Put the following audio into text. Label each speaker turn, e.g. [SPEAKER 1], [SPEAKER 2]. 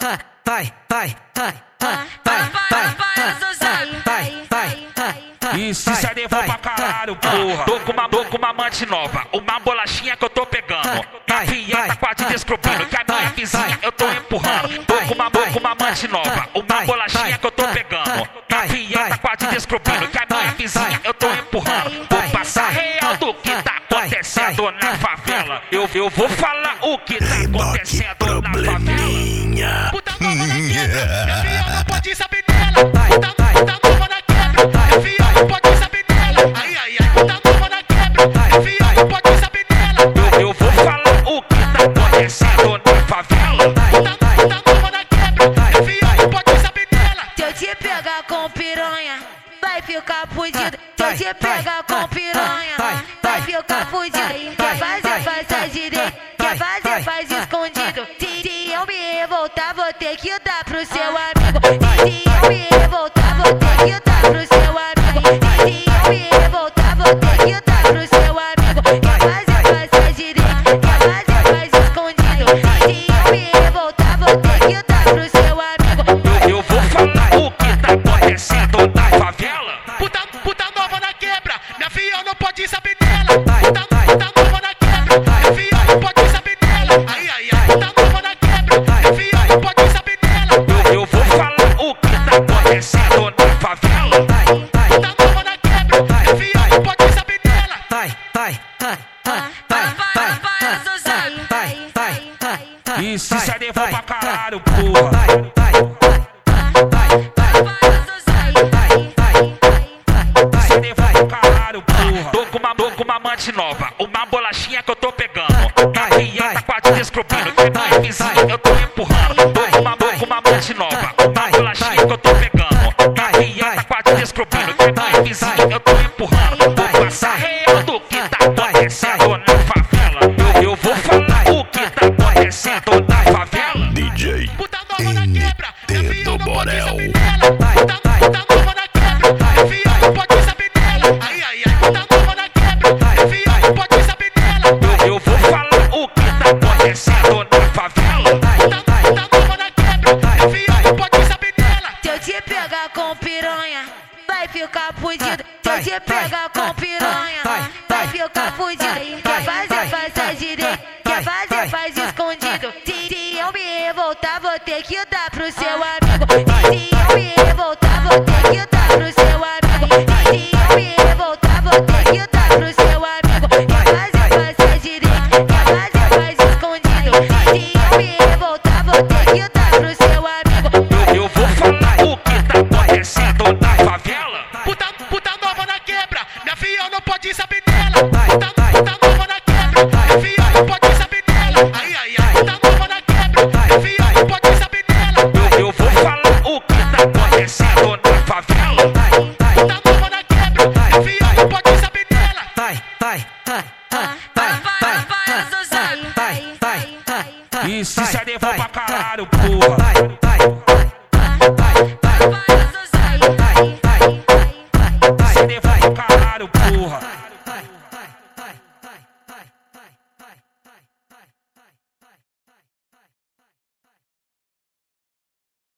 [SPEAKER 1] E se CD for pra caralho, porra. Tô com uma amante nova, uma bolachinha que eu tô pegando. Minha filha tá quase descobrindo que a minha vizinha eu tô empurrando. Tô com uma amante nova, uma bolachinha que eu tô pegando. Minha filha tá quase descobrindo que a minha vizinha eu tô empurrando. Vou passar real do que tá acontecendo na favela. Eu vou falar o que tá acontecendo na favela.
[SPEAKER 2] Puta nova na quebra, minha filha não pode saber dela. Puta nova na quebra, minha filha não pode saber dela. Ai, ai, ai, puta nova na quebra, minha filha não pode saber dela.
[SPEAKER 1] Eu vou falar o que tá acontecendo na favela.
[SPEAKER 2] Puta nova na quebra, minha filha não pode saber dela.
[SPEAKER 3] Se eu te pegar com piranha, vai ficar fudido. Se eu te pegar com piranha, vai ficar fudido. Quer fazer, faz direito. Quer fazer, faz escondido. Se eu me revoltar, vou ter que dar pro seu amigo. Se eu me revoltar, vou ter que dar pro seu amigo. Se eu me revoltar, vou ter que dar pro seu amigo. Quer fazer, faz direito. Quer fazer, faz escondido. Se eu me revoltar, vou ter que dar pro seu amigo.
[SPEAKER 1] Eu vou falar o que tá acontecendo na favela.
[SPEAKER 2] Puta nova na quebra, minha filha não pode saber dela. Puta nova na quebra, minha filha não pode saber dela. Ai, ai, ai, puta nova na quebra, minha filha não pode saber dela.
[SPEAKER 1] Eu vou falar o que tá acontecendo na favela.
[SPEAKER 2] Puta nova na quebra, minha filha não pode saber dela.
[SPEAKER 1] E se CD for pra caralho, porra. CD for pra caralho, porra. Tô com uma amante nova, uma bolachinha que eu tô pegando. Minha filha tá quase descobrindo que a minha vizinha eu tô empurrando. Tô com uma amante nova, uma bolachinha que eu tô pegando. Minha filha tá quase descobrindo que a minha vizinha eu tô empurrando. Vou passar real do que tá acontecendo na favela. Eu vou falar o que tá acontecendo na favela.
[SPEAKER 4] DJ
[SPEAKER 2] Puta nova na quebra, minha filha
[SPEAKER 4] do
[SPEAKER 2] não pode
[SPEAKER 4] Borel.
[SPEAKER 2] saber dela. Puta nova na quebra, minha filha não pode saber dela. Ai, ai, ai, puta nova na quebra, minha filha não pode saber dela.
[SPEAKER 1] Eu vou falar o que tá acontecendo na favela.
[SPEAKER 2] Puta nova na quebra, minha filha não pode saber dela.
[SPEAKER 3] Se eu te pegar com piranha, vai ficar fudido. Se eu te pegar com piranha, vai ficar fudido. Quer fazer, faz direito. Quer fazer, faz escondido. Se eu me revoltar, vou ter que dar pro seu amigo. Se eu me revoltar, vou ter que dar pro seu amigo. Se